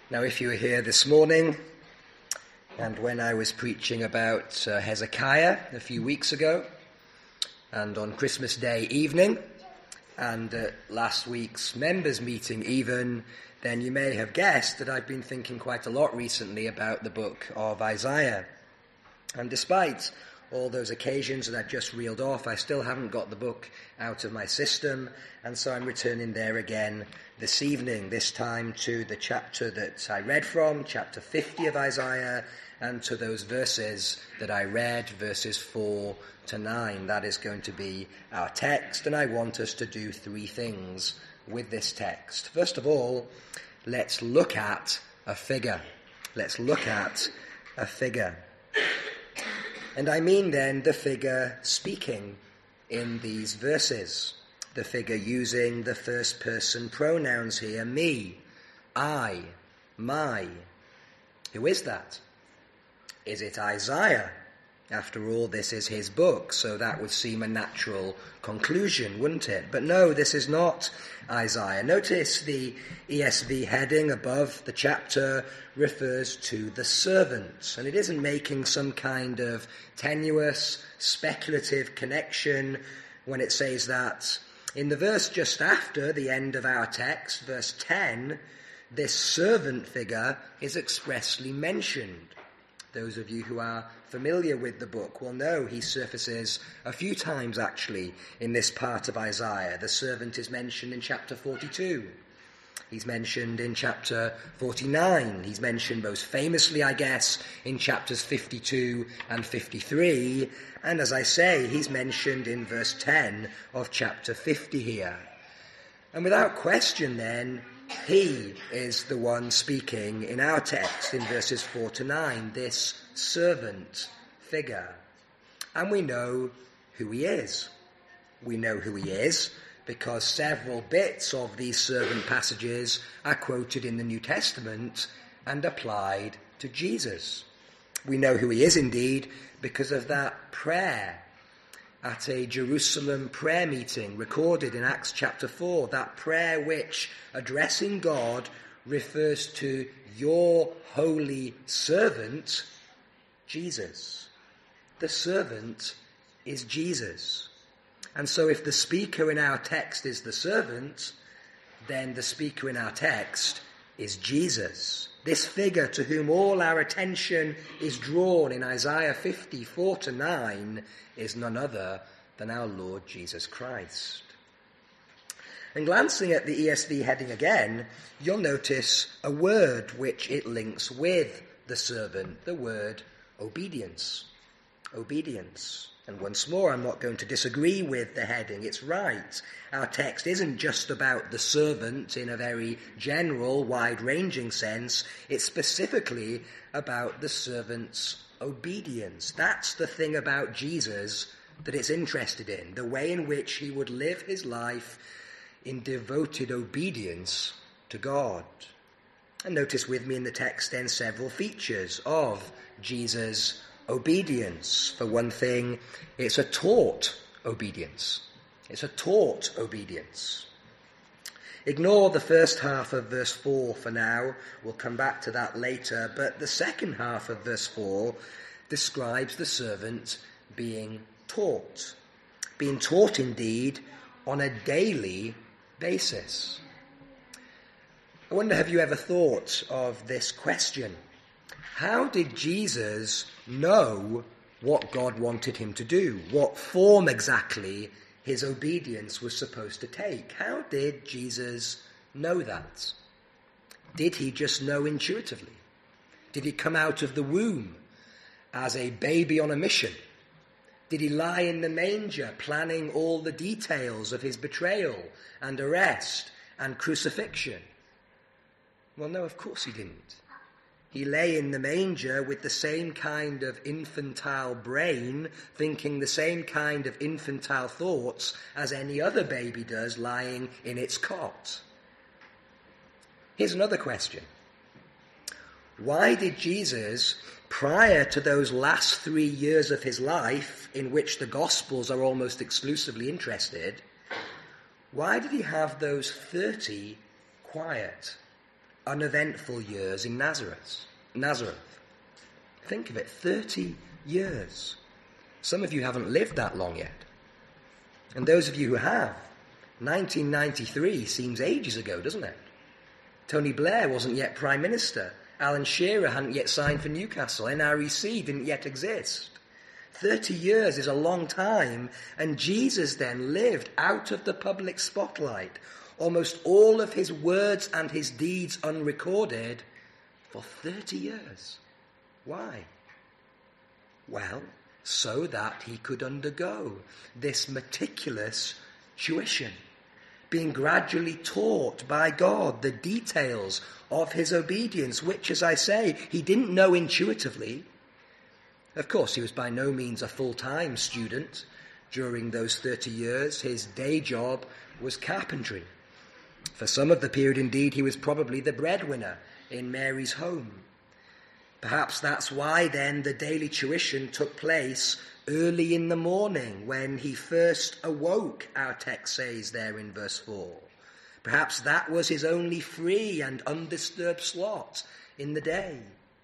Now, if you were here this morning, and when I was preaching about Hezekiah a few weeks ago, and on Christmas Day evening, and at last week's members' meeting even, then you may have guessed that I've been thinking quite a lot recently about the book of Isaiah. And despite all those occasions that I've just reeled off, I still haven't got the book out of my system, and so I'm returning there again this evening, this time to the chapter that I read from, chapter 50 of Isaiah, and to those verses that I read, verses 4 to 9. That is going to be our text, and I want us to do three things with this text. First of all, let's look at a figure. Let's look at a figure. And I mean then the figure speaking in these verses, the figure using the first person pronouns here, me, I, my. Who is that? Is it Isaiah? After all, this is his book, so that would seem a natural conclusion, wouldn't it? But no, this is not Isaiah. Notice the ESV heading above the chapter refers to the servant, and it isn't making some kind of tenuous, speculative connection when it says that. In the verse just after the end of our text, verse 10, this servant figure is expressly mentioned. Those of you who are familiar with the book will know he surfaces a few times actually in this part of Isaiah. The servant is mentioned in chapter 42. He's mentioned in chapter 49. He's mentioned most famously, I guess, in chapters 52 and 53. And as I say, he's mentioned in verse 10 of chapter 50 here. And without question then, he is the one speaking in our text in verses 4 to 9, this servant figure. And we know who he is. We know who he is because several bits of these servant passages are quoted in the New Testament and applied to Jesus. We know who he is indeed because of that prayer at a Jerusalem prayer meeting recorded in Acts chapter 4, that prayer which, addressing God, refers to your holy servant, Jesus. The servant is Jesus. And so if the speaker in our text is the servant, then the speaker in our text is Jesus. This figure to whom all our attention is drawn in Isaiah 50, 4 to 9, is none other than our Lord Jesus Christ. And glancing at the ESV heading again, you'll notice a word which it links with the servant, the word obedience. Obedience. And once more, I'm not going to disagree with the heading. It's right. Our text isn't just about the servant in a very general, wide-ranging sense. It's specifically about the servant's obedience. That's the thing about Jesus that it's interested in, the way in which he would live his life in devoted obedience to God. And notice with me in the text then several features of Jesus' obedience. For one thing, it's a taught obedience. It's a taught obedience. Ignore the first half of verse 4 for now. We'll come back to that later. But the second half of verse 4 describes the servant being taught. Being taught, indeed, on a daily basis. I wonder, have you ever thought of this question? How did Jesus know what God wanted him to do? What form exactly his obedience was supposed to take? How did Jesus know that? Did he just know intuitively? Did he come out of the womb as a baby on a mission? Did he lie in the manger planning all the details of his betrayal and arrest and crucifixion? Well, no, of course he didn't. He lay in the manger with the same kind of infantile brain, thinking the same kind of infantile thoughts as any other baby does lying in its cot. Here's another question. Why did Jesus, prior to those last 3 years of his life, in which the Gospels are almost exclusively interested, why did he have those 30 quiet uneventful years in Nazareth. Think of it, 30 years. Some of you haven't lived that long yet. And those of you who have, 1993 seems ages ago, doesn't it? Tony Blair wasn't yet Prime Minister. Alan Shearer hadn't yet signed for Newcastle. NREC didn't yet exist. 30 years is a long time, and Jesus then lived out of the public spotlight, almost all of his words and his deeds unrecorded, for 30 years. Why? Well, so that he could undergo this meticulous tuition, being gradually taught by God the details of his obedience, which, as I say, he didn't know intuitively. Of course, he was by no means a full-time student during those 30 years. His day job was carpentry. For some of the period, indeed, he was probably the breadwinner in Mary's home. Perhaps that's why then the daily tuition took place early in the morning when he first awoke, our text says there in verse 4. Perhaps that was his only free and undisturbed slot in the day.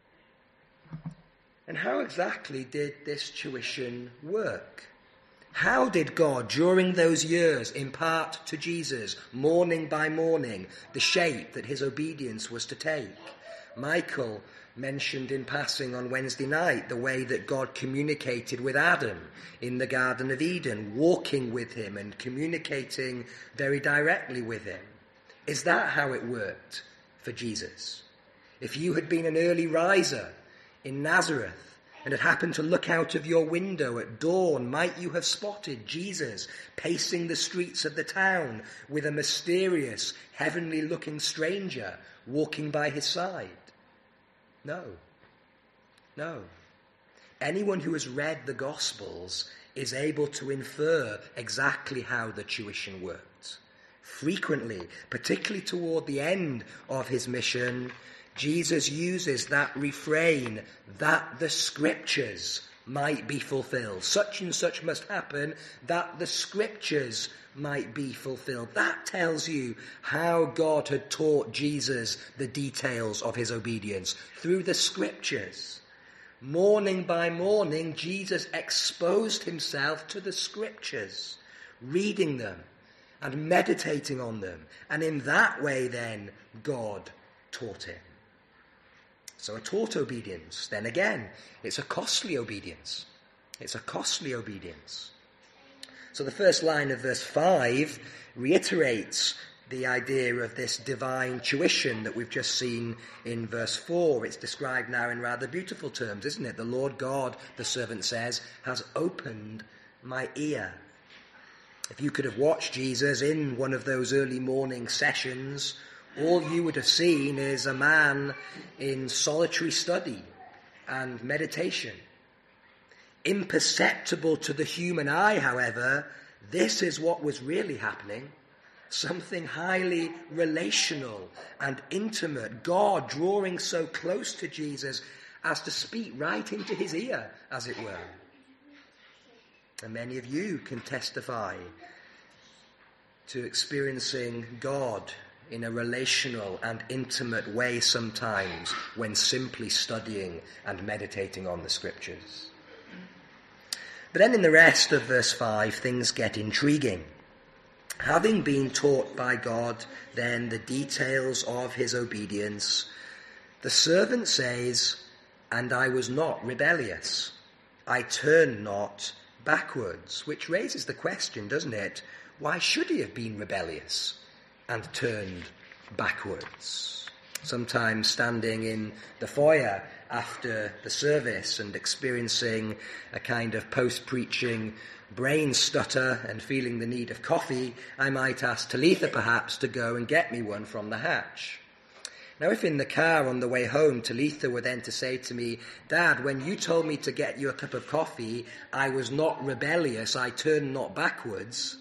And how exactly did this tuition work? How did God, during those years, impart to Jesus, morning by morning, the shape that his obedience was to take? Michael mentioned in passing on Wednesday night the way that God communicated with Adam in the Garden of Eden, walking with him and communicating very directly with him. Is that how it worked for Jesus? If you had been an early riser in Nazareth and had happened to look out of your window at dawn, might you have spotted Jesus pacing the streets of the town with a mysterious, heavenly-looking stranger walking by his side? No. Anyone who has read the Gospels is able to infer exactly how the tuition worked. Frequently, particularly toward the end of his mission, Jesus uses that refrain, that the scriptures might be fulfilled. Such and such must happen, that the scriptures might be fulfilled. That tells you how God had taught Jesus the details of his obedience, through the scriptures. Morning by morning, Jesus exposed himself to the scriptures, reading them and meditating on them. And in that way, then, God taught him. So a taught obedience, then again, it's a costly obedience. It's a costly obedience. So the first line of verse 5 reiterates the idea of this divine tuition that we've just seen in verse 4. It's described now in rather beautiful terms, isn't it? The Lord God, the servant says, has opened my ear. If you could have watched Jesus in one of those early morning sessions, all you would have seen is a man in solitary study and meditation. Imperceptible to the human eye, however, this is what was really happening. Something highly relational and intimate. God drawing so close to Jesus as to speak right into his ear, as it were. And many of you can testify to experiencing God in a relational and intimate way sometimes when simply studying and meditating on the scriptures. But then in the rest of verse 5, things get intriguing. Having been taught by God, then, the details of his obedience, the servant says, "And I was not rebellious. I turned not backwards," which raises the question, doesn't it? Why should he have been rebellious and turned backwards? Sometimes standing in the foyer after the service and experiencing a kind of post-preaching brain stutter and feeling the need of coffee, I might ask Talitha perhaps to go and get me one from the hatch. Now, if in the car on the way home, Talitha were then to say to me, "Dad, when you told me to get you a cup of coffee, I was not rebellious, I turned not backwards,"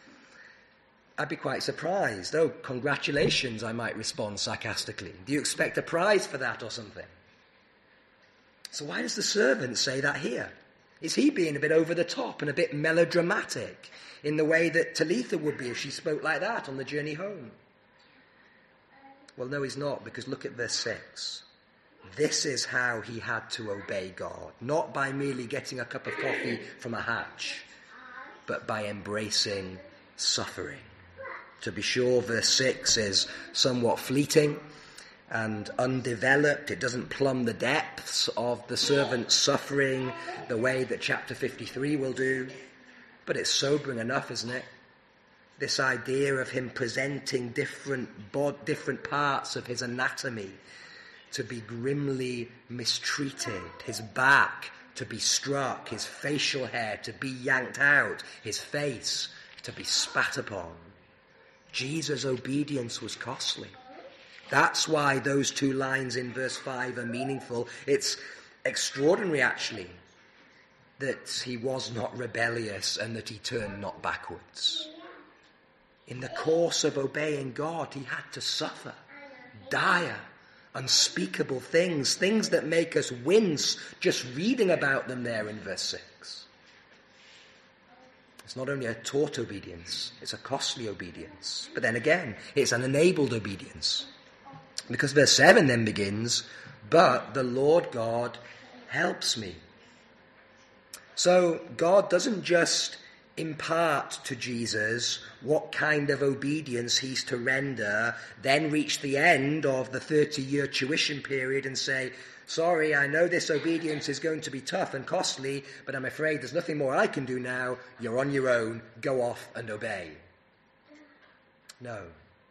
I'd be quite surprised. "Oh, congratulations," I might respond sarcastically. "Do you expect a prize for that or something?" So why does the servant say that here? Is he being a bit over the top and a bit melodramatic in the way that Talitha would be if she spoke like that on the journey home? Well, no, he's not, because look at verse 6. This is how he had to obey God, not by merely getting a cup of coffee from a hatch, but by embracing suffering. To be sure, verse 6 is somewhat fleeting and undeveloped. It doesn't plumb the depths of the servant's suffering the way that chapter 53 will do. But it's sobering enough, isn't it? This idea of him presenting different parts of his anatomy to be grimly mistreated, his back to be struck, his facial hair to be yanked out, his face to be spat upon. Jesus' obedience was costly. That's why those two lines in verse 5 are meaningful. It's extraordinary, actually, that he was not rebellious and that he turned not backwards. In the course of obeying God, he had to suffer dire, unspeakable things that make us wince just reading about them there in verse 6. It's not only a taught obedience, it's a costly obedience. But then again, it's an enabled obedience. Because verse 7 then begins, but the Lord God helps me. So God doesn't just impart to Jesus what kind of obedience he's to render, then reach the end of the 30-year tuition period and say, sorry, I know this obedience is going to be tough and costly, but I'm afraid there's nothing more I can do now. You're on your own. Go off and obey. No.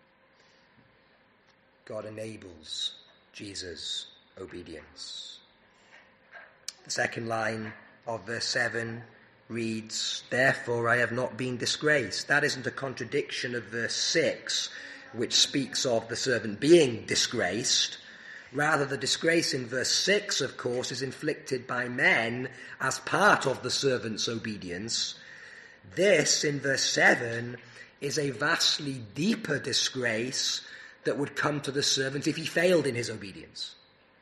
God enables Jesus' obedience. The second line of verse 7 reads, therefore I have not been disgraced. That isn't a contradiction of verse 6, which speaks of the servant being disgraced. Rather, the disgrace in verse 6, of course, is inflicted by men as part of the servant's obedience. This, in verse 7, is a vastly deeper disgrace that would come to the servant if he failed in his obedience.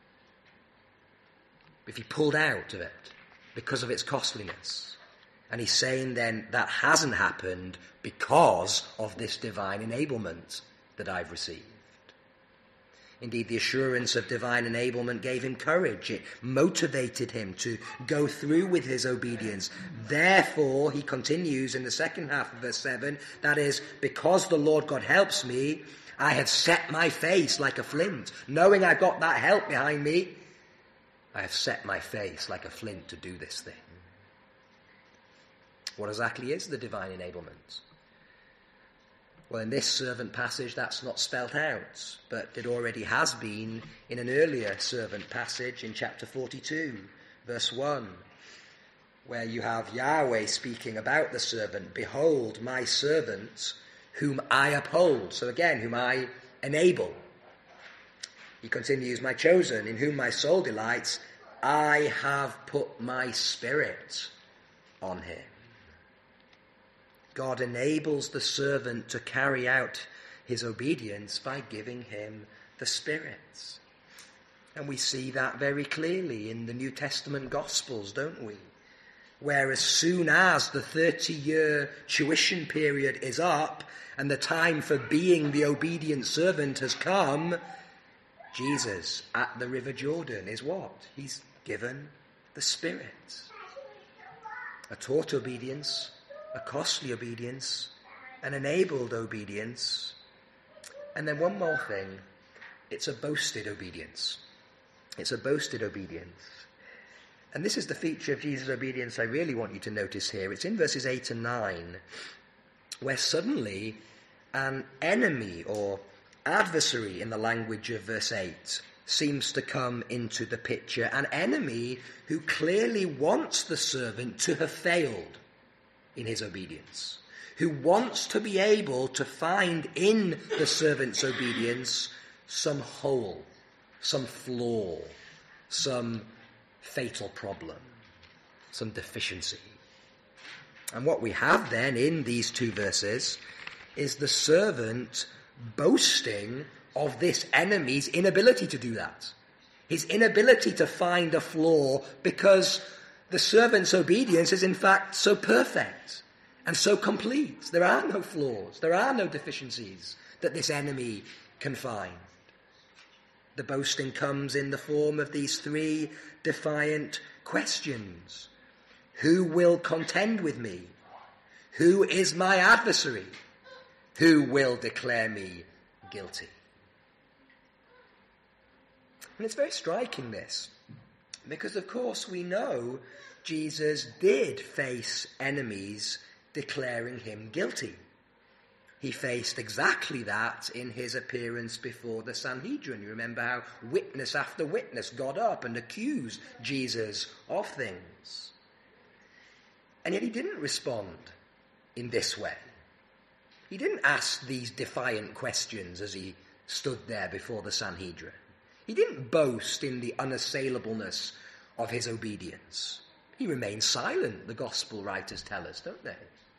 If he pulled out of it because of its costliness. And he's saying then that hasn't happened because of this divine enablement that I've received. Indeed, the assurance of divine enablement gave him courage. It motivated him to go through with his obedience. Therefore, he continues in the second half of verse 7, that is, because the Lord God helps me, I have set my face like a flint. Knowing I've got that help behind me, I have set my face like a flint to do this thing. What exactly is the divine enablement? Well, in this servant passage, that's not spelt out, but it already has been in an earlier servant passage in chapter 42, verse 1, where you have Yahweh speaking about the servant. Behold, my servant, whom I uphold. So again, whom I enable. He continues, my chosen, in whom my soul delights, I have put my spirit on him. God enables the servant to carry out his obedience by giving him the Spirit. And we see that very clearly in the New Testament Gospels, don't we? Where as soon as the 30-year tuition period is up and the time for being the obedient servant has come, Jesus at the River Jordan is what? He's given the Spirit. A taught obedience, a costly obedience, an enabled obedience, and then one more thing, it's a boasted obedience. It's a boasted obedience. And this is the feature of Jesus' obedience I really want you to notice here. It's in verses 8 and 9, where suddenly an enemy or adversary in the language of verse 8 seems to come into the picture. An enemy who clearly wants the servant to have failed in his obedience, who wants to be able to find in the servant's obedience some hole, some flaw, some fatal problem, some deficiency. And what we have then in these two verses is the servant boasting of this enemy's inability to do that. His inability to find a flaw because the servant's obedience is in fact so perfect and so complete. There are no flaws, there are no deficiencies that this enemy can find. The boasting comes in the form of these three defiant questions. Who will contend with me? Who is my adversary? Who will declare me guilty? And it's very striking, this, because of course we know Jesus did face enemies declaring him guilty. He faced exactly that in his appearance before the Sanhedrin. You remember how witness after witness got up and accused Jesus of things. And yet he didn't respond in this way. He didn't ask these defiant questions as he stood there before the Sanhedrin. He didn't boast in the unassailableness of his obedience. He remained silent, the gospel writers tell us, don't they?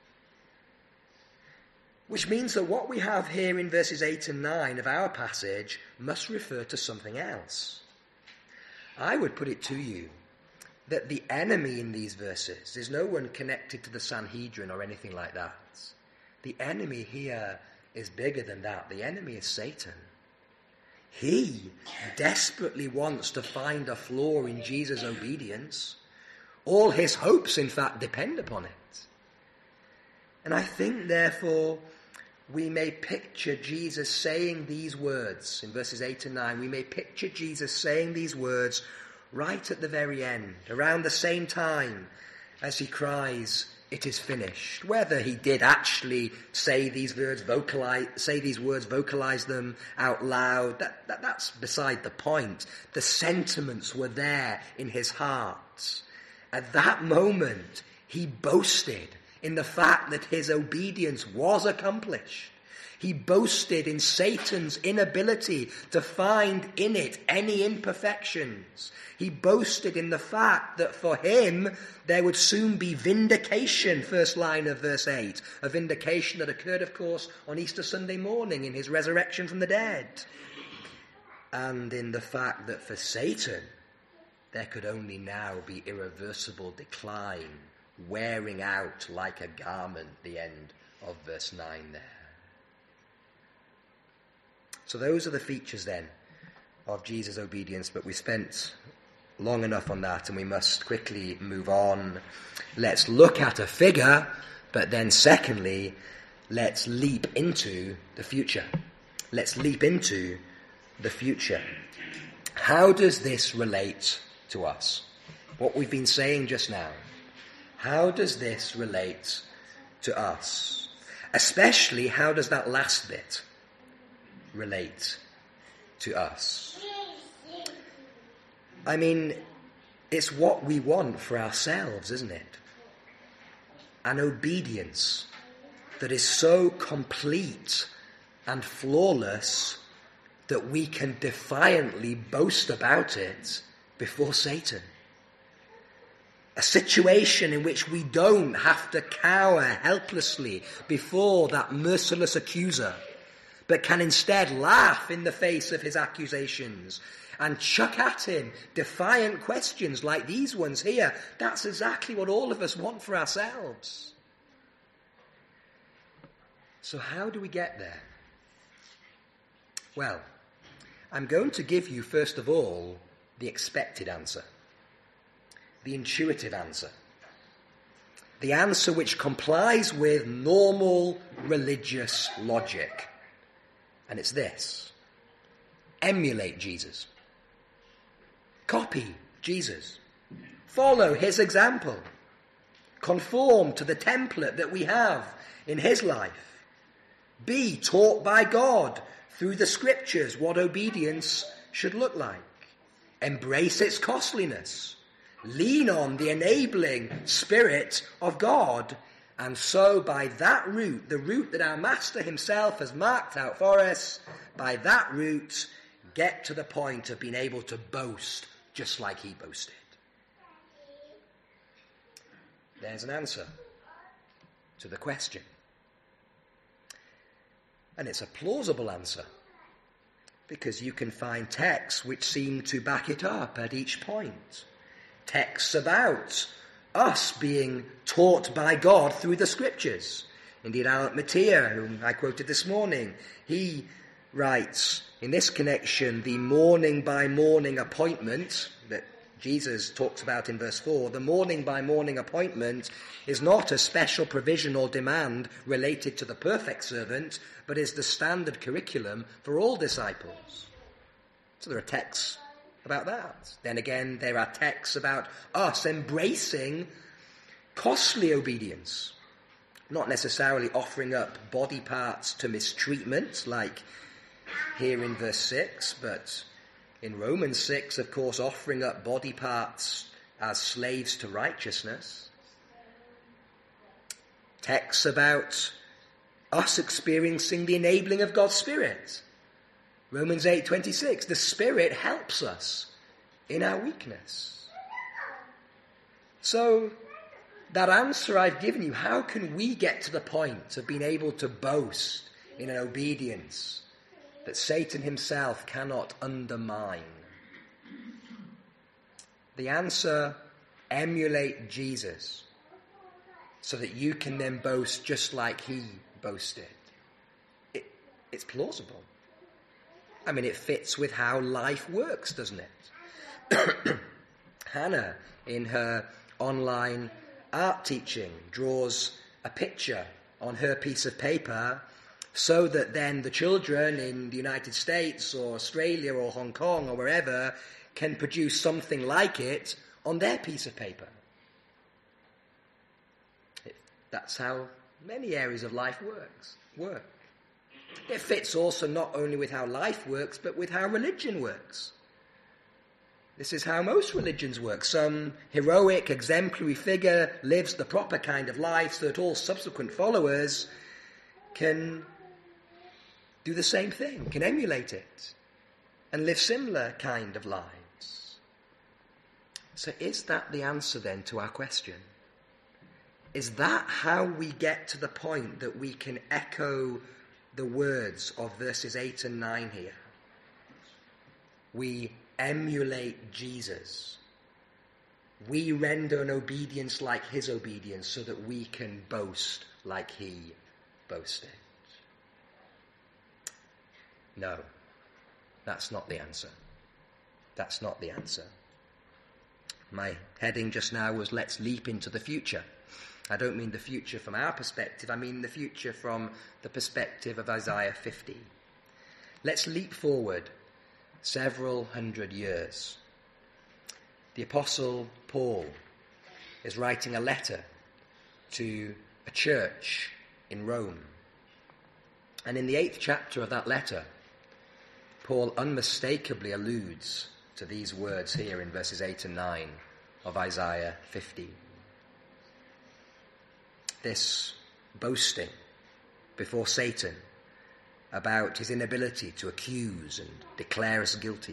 Which means that what we have here in verses 8 and 9 of our passage must refer to something else. I would put it to you that the enemy in these verses is no one connected to the Sanhedrin or anything like that. The enemy here is bigger than that. The enemy is Satan. He desperately wants to find a flaw in Jesus' obedience. All his hopes, in fact, depend upon it. And I think, therefore, we may picture Jesus saying these words in verses 8 and 9. We may picture Jesus saying these words right at the very end, around the same time as he cries, "It is finished." Whether he did actually say these words, vocalize them out loud, that's beside the point. The sentiments were there in his heart. At that moment, he boasted in the fact that his obedience was accomplished. He boasted in Satan's inability to find in it any imperfections. He boasted in the fact that for him there would soon be vindication, first line of verse 8, a vindication that occurred, of course, on Easter Sunday morning in his resurrection from the dead. And in the fact that for Satan there could only now be irreversible decline, wearing out like a garment, the end of verse 9 there. So those are the features then of Jesus' obedience, but we spent long enough on that and we must quickly move on. Let's look at a figure, but then secondly, let's leap into the future. Let's leap into the future. How does this relate to us? What we've been saying just now. How does this relate to us? Especially, how does that last bit relate to us? I mean, it's what we want for ourselves, isn't it? An obedience that is so complete and flawless that we can defiantly boast about it before Satan. A situation in which we don't have to cower helplessly before that merciless accuser, but can instead laugh in the face of his accusations and chuck at him defiant questions like these ones here. That's exactly what all of us want for ourselves. So how do we get there? Well, I'm going to give you, first of all, the expected answer, the intuitive answer, the answer which complies with normal religious logic. And it's this: emulate Jesus. Copy Jesus. Follow his example. Conform to the template that we have in his life. Be taught by God through the scriptures what obedience should look like. Embrace its costliness. Lean on the enabling Spirit of God. And so by that route, the route that our Master himself has marked out for us, by that route, get to the point of being able to boast just like he boasted. There's an answer to the question. And it's a plausible answer, because you can find texts which seem to back it up at each point. Texts about us being taught by God through the scriptures. Indeed, Alan Mattia, whom I quoted this morning, he writes, in this connection, the morning by morning appointment that Jesus talks about in verse 4, the morning by morning appointment is not a special provision or demand related to the perfect servant, but is the standard curriculum for all disciples. So there are texts about that. Then again, there are texts about us embracing costly obedience, not necessarily offering up body parts to mistreatment, like here in verse 6, but in Romans 6, of course, offering up body parts as slaves to righteousness. Texts about us experiencing the enabling of God's Spirit. Romans 8:26, the Spirit helps us in our weakness. So, that answer I've given you, how can we get to the point of being able to boast in an obedience that Satan himself cannot undermine? The answer, emulate Jesus, so that you can then boast just like he boasted. It's plausible. I mean, it fits with how life works, doesn't it? Hannah, in her online art teaching, draws a picture on her piece of paper so that then the children in the United States or Australia or Hong Kong or wherever can produce something like it on their piece of paper. That's how many areas of life work. It fits also not only with how life works, but with how religion works. This is how most religions work. Some heroic, exemplary figure lives the proper kind of life so that all subsequent followers can do the same thing, can emulate it, and live similar kind of lives. So is that the answer then to our question? Is that how we get to the point that we can echo the words of verses 8 and 9 here? We emulate Jesus. We render an obedience like his obedience so that we can boast like he boasted. No, that's not the answer. That's not the answer. My heading just now was let's leap into the future. I don't mean the future from our perspective, I mean the future from the perspective of Isaiah 50. Let's leap forward several hundred years. The Apostle Paul is writing a letter to a church in Rome. And in the 8th chapter of that letter, Paul unmistakably alludes to these words here in verses 8 and 9 of Isaiah 50. This boasting before Satan about his inability to accuse and declare us guilty.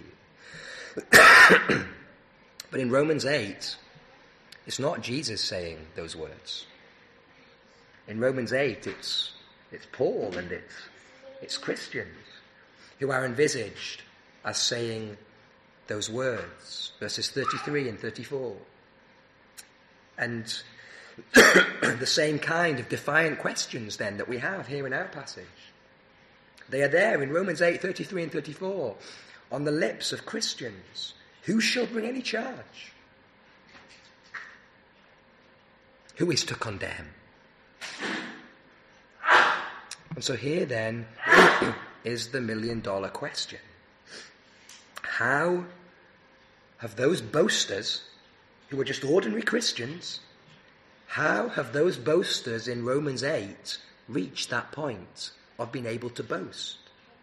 But in Romans 8, it's not Jesus saying those words. In Romans 8, it's Paul and it's Christians who are envisaged as saying those words, verses 33 and 34. And the same kind of defiant questions then that we have here in our passage. They are there in Romans 8, 33 and 34, on the lips of Christians. Who shall bring any charge? Who is to condemn? And so here then is the million-dollar question. How have those boasters, who were just ordinary Christians, how have those boasters in Romans 8 reached that point of being able to boast?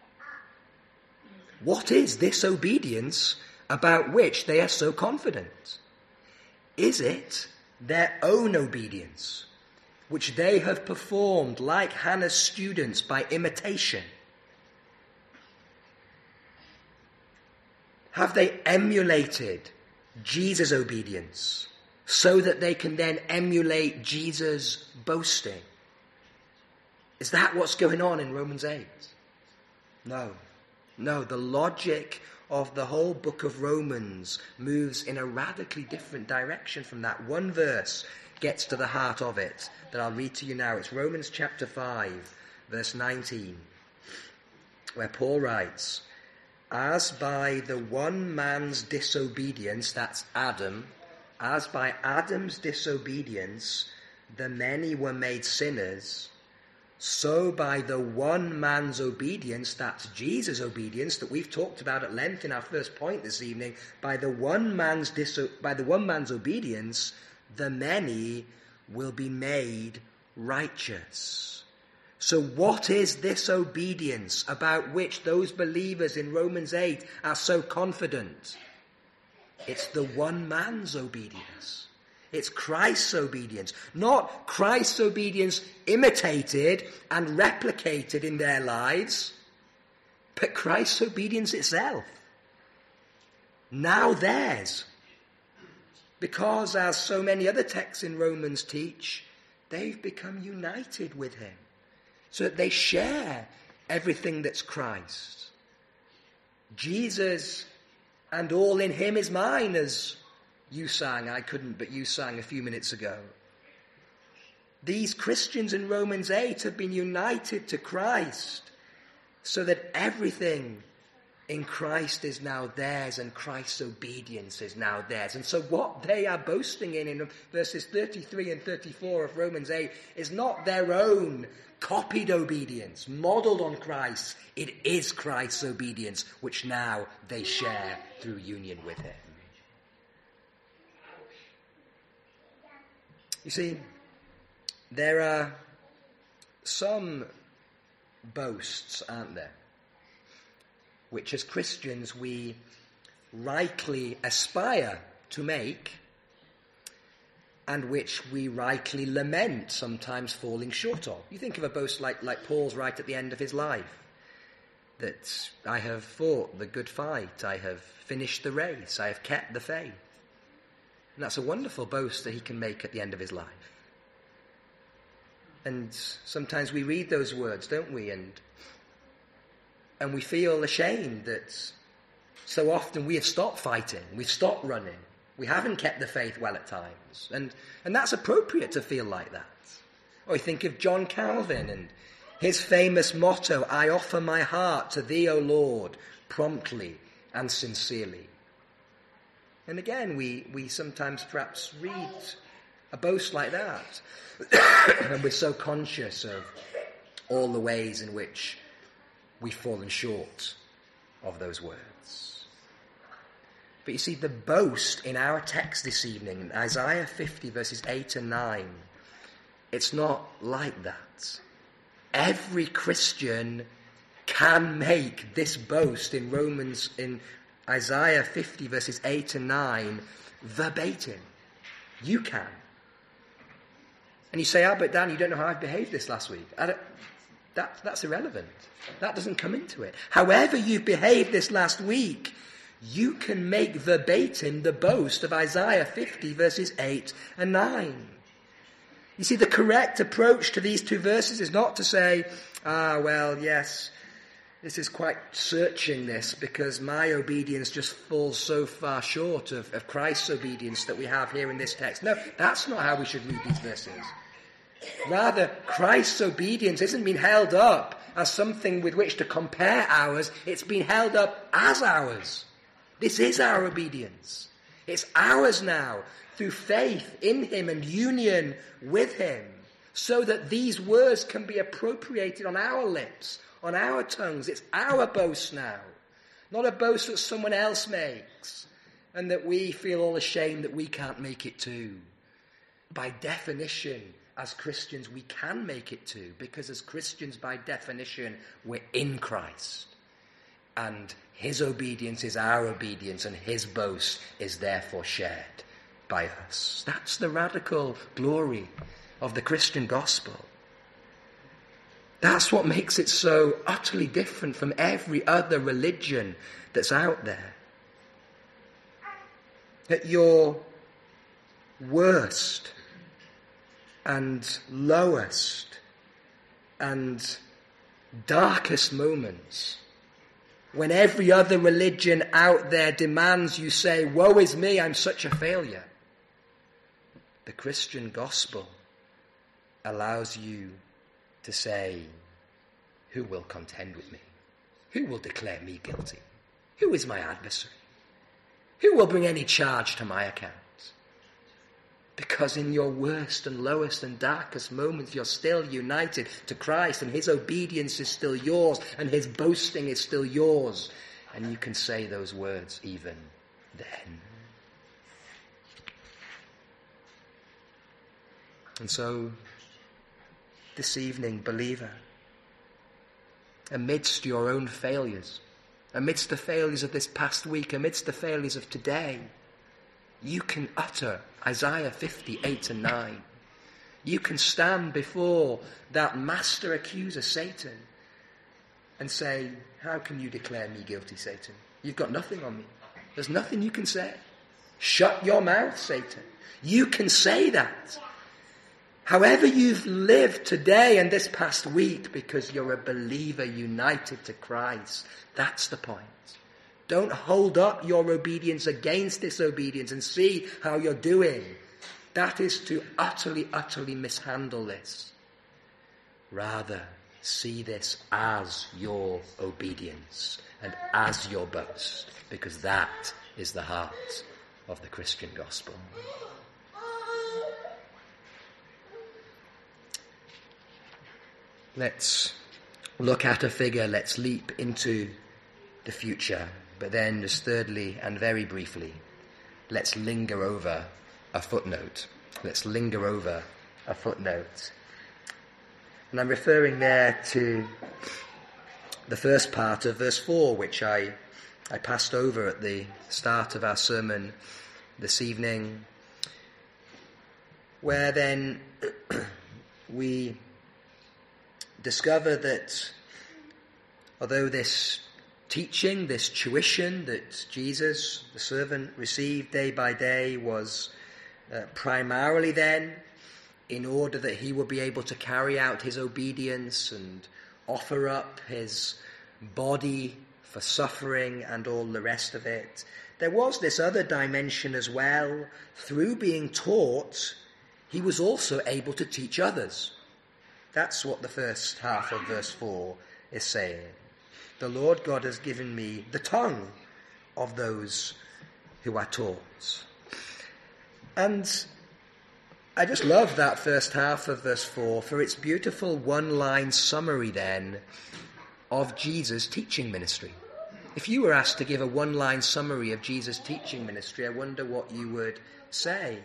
What is this obedience about which they are so confident? Is it their own obedience, which they have performed like Hannah's students by imitation? Have they emulated Jesus' obedience so that they can then emulate Jesus' boasting? Is that what's going on in Romans 8? No. The logic of the whole book of Romans moves in a radically different direction from that. One verse gets to the heart of it that I'll read to you now. It's Romans chapter 5, verse 19. where Paul writes, as by the one man's disobedience, that's Adam, as by Adam's disobedience the many were made sinners, so by the one man's obedience, that's Jesus' obedience that we've talked about at length in our first point this evening, by the one man's obedience, the many will be made righteous. So what is this obedience about which those believers in Romans 8 are so confident? It's the one man's obedience. It's Christ's obedience, not Christ's obedience imitated and replicated in their lives, but Christ's obedience itself. Now theirs. Because, as so many other texts in Romans teach, they've become united with him, so that they share everything that's Christ. Jesus and all in him is mine, as you sang, I couldn't, but you sang a few minutes ago. These Christians in Romans 8 have been united to Christ, so that everything in Christ is now theirs, and Christ's obedience is now theirs. And so what they are boasting in verses 33 and 34 of Romans 8 is not their own copied obedience, modelled on Christ. It is Christ's obedience, which now they share through union with him. You see, there are some boasts, aren't there, which as Christians we rightly aspire to make, and which we rightly lament, sometimes falling short of. You think of a boast like Paul's right at the end of his life, that I have fought the good fight, I have finished the race, I have kept the faith. And that's a wonderful boast that he can make at the end of his life. And sometimes we read those words, don't we? And we feel ashamed that so often we have stopped fighting, we've stopped running, we haven't kept the faith well at times. And that's appropriate to feel like that. Or you think of John Calvin and his famous motto, I offer my heart to thee, O Lord, promptly and sincerely. And again, we sometimes perhaps read a boast like that, and we're so conscious of all the ways in which we've fallen short of those words. But you see, the boast in our text this evening, in Isaiah 50, verses 8 and 9, it's not like that. Every Christian can make this boast in Isaiah 50, verses 8 and 9, verbatim. You can. And you say, but Dan, you don't know how I've behaved this last week. That's irrelevant. That doesn't come into it. However you've behaved this last week, you can make verbatim the boast of Isaiah 50, verses 8 and 9. You see, the correct approach to these two verses is not to say, well, yes, this is quite searching this, because my obedience just falls so far short of Christ's obedience that we have here in this text. No, that's not how we should read these verses. Rather, Christ's obedience isn't being held up as something with which to compare ours. It's been held up as ours. This is our obedience. It's ours now through faith in him and union with him, so that these words can be appropriated on our lips, on our tongues. It's our boast now, not a boast that someone else makes and that we feel all ashamed that we can't make it too. By definition, as Christians, we can make it too, because as Christians, by definition, we're in Christ. And his obedience is our obedience, and his boast is therefore shared by us. That's the radical glory of the Christian gospel. That's what makes it so utterly different from every other religion that's out there. At your worst and lowest and darkest moments, when every other religion out there demands you say, woe is me, I'm such a failure, the Christian gospel allows you to say, who will contend with me? Who will declare me guilty? Who is my adversary? Who will bring any charge to my account? Because in your worst and lowest and darkest moments, you're still united to Christ, and his obedience is still yours, and his boasting is still yours. And you can say those words even then. And so, this evening, believer, amidst your own failures, amidst the failures of this past week, amidst the failures of today, you can utter Isaiah 58 and 9. You can stand before that master accuser, Satan, and say, how can you declare me guilty, Satan? You've got nothing on me. There's nothing you can say. Shut your mouth, Satan. You can say that. However you've lived today and this past week, because you're a believer united to Christ, that's the point. Don't hold up your obedience against disobedience and see how you're doing. That is to utterly, utterly mishandle this. Rather, see this as your obedience and as your boast, because that is the heart of the Christian gospel. Let's look at a figure, let's leap into the future. But then, just thirdly and very briefly, let's linger over a footnote. Let's linger over a footnote. And I'm referring there to the first part of verse 4, which I passed over at the start of our sermon this evening, where then we discover that although this teaching, this tuition that Jesus, the servant, received day by day was primarily then in order that he would be able to carry out his obedience and offer up his body for suffering and all the rest of it, there was this other dimension as well. Through being taught, he was also able to teach others. That's what the first half of verse 4 is saying. The Lord God has given me the tongue of those who are taught. And I just love that first half of verse 4 for its beautiful one-line summary then of Jesus' teaching ministry. If you were asked to give a one-line summary of Jesus' teaching ministry, I wonder what you would say.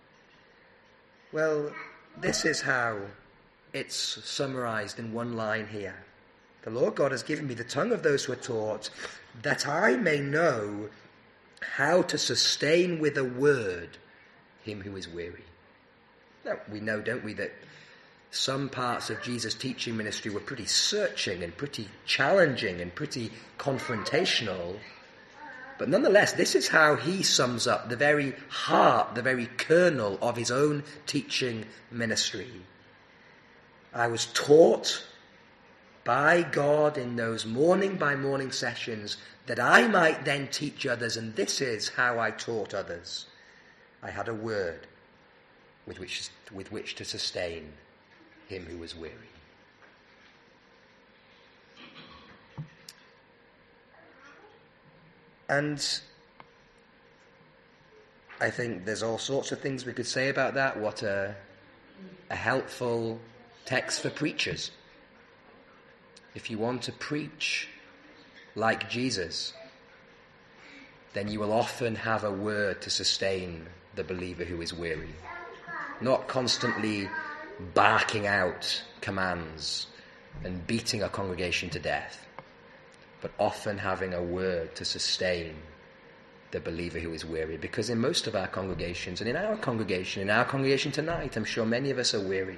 Well, this is how it's summarized in one line here. The Lord God has given me the tongue of those who are taught, that I may know how to sustain with a word him who is weary. Now, we know, don't we, that some parts of Jesus' teaching ministry were pretty searching and pretty challenging and pretty confrontational. But nonetheless, this is how he sums up the very heart, the very kernel of his own teaching ministry. I was taught by God in those morning by morning sessions that I might then teach others, and this is how I taught others. I had a word with which to sustain him who was weary. And I think there's all sorts of things we could say about that. What a helpful text for preachers. If you want to preach like Jesus, then you will often have a word to sustain the believer who is weary. Not constantly barking out commands and beating a congregation to death, but often having a word to sustain the believer who is weary. Because in most of our congregations, and in our congregation tonight, I'm sure many of us are weary.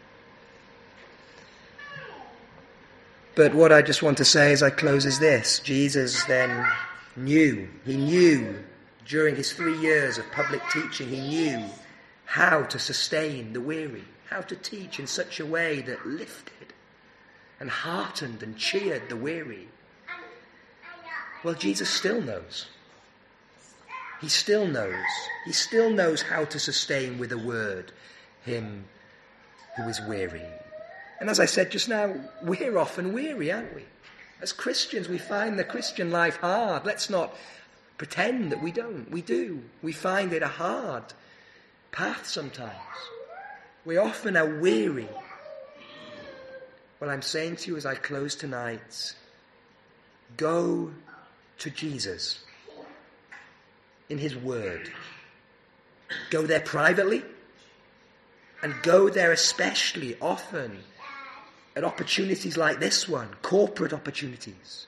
But what I just want to say as I close is this. Jesus then knew during his 3 years of public teaching, he knew how to sustain the weary, how to teach in such a way that lifted and heartened and cheered the weary. Well, Jesus still knows. He still knows. He still knows how to sustain with a word him who is weary. And as I said just now, we're often weary, aren't we? As Christians, we find the Christian life hard. Let's not pretend that we don't. We do. We find it a hard path sometimes. We often are weary. What I'm saying to you as I close tonight, go to Jesus in his word. Go there privately, and go there especially often at opportunities like this one, corporate opportunities.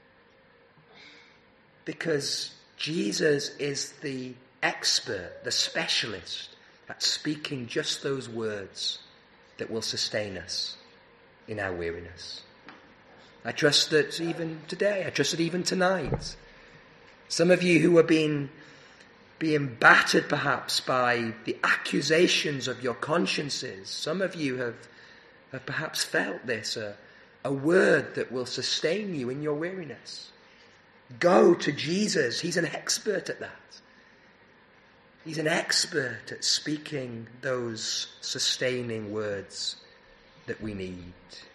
Because Jesus is the expert, the specialist at speaking just those words that will sustain us in our weariness. I trust that even today, I trust that even tonight, some of you who are being battered perhaps by the accusations of your consciences, some of you have perhaps felt this, a word that will sustain you in your weariness. Go to Jesus. He's an expert at that. He's an expert at speaking those sustaining words that we need.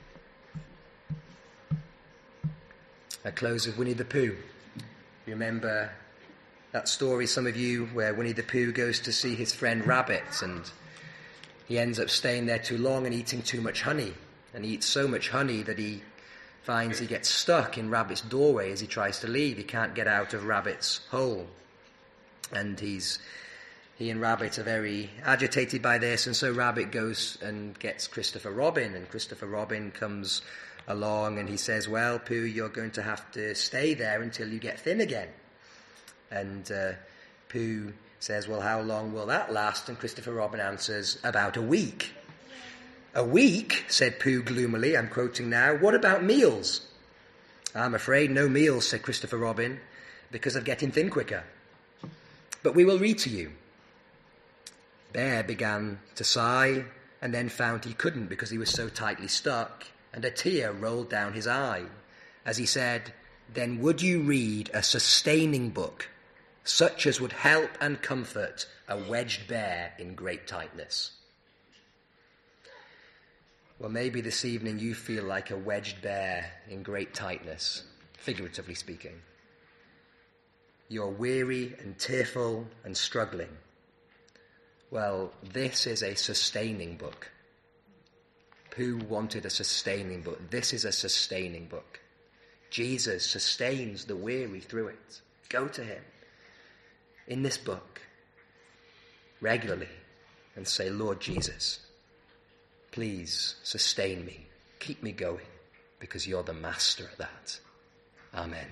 I close with Winnie the Pooh. Remember that story, some of you, where Winnie the Pooh goes to see his friend Rabbit, and he ends up staying there too long and eating too much honey. And he eats so much honey that he finds he gets stuck in Rabbit's doorway as he tries to leave. He can't get out of Rabbit's hole. And he and Rabbit are very agitated by this, and so Rabbit goes and gets Christopher Robin, and Christopher Robin comes along and he says, well, Pooh, you're going to have to stay there until you get thin again. And Pooh says, well, how long will that last? And Christopher Robin answers, about a week. A week, said Pooh gloomily, I'm quoting now, what about meals? I'm afraid no meals, said Christopher Robin, because of getting thin quicker. But we will read to you. Bear began to sigh, and then found he couldn't because he was so tightly stuck, and a tear rolled down his eye as he said, then would you read a sustaining book, such as would help and comfort a wedged bear in great tightness? Well, maybe this evening you feel like a wedged bear in great tightness, figuratively speaking. You're weary and tearful and struggling. Well, this is a sustaining book. Pooh wanted a sustaining book. This is a sustaining book. Jesus sustains the weary through it. Go to him in this book regularly and say, Lord Jesus, please sustain me. Keep me going because you're the master at that. Amen.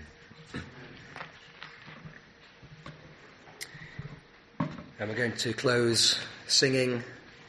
And we're going to close singing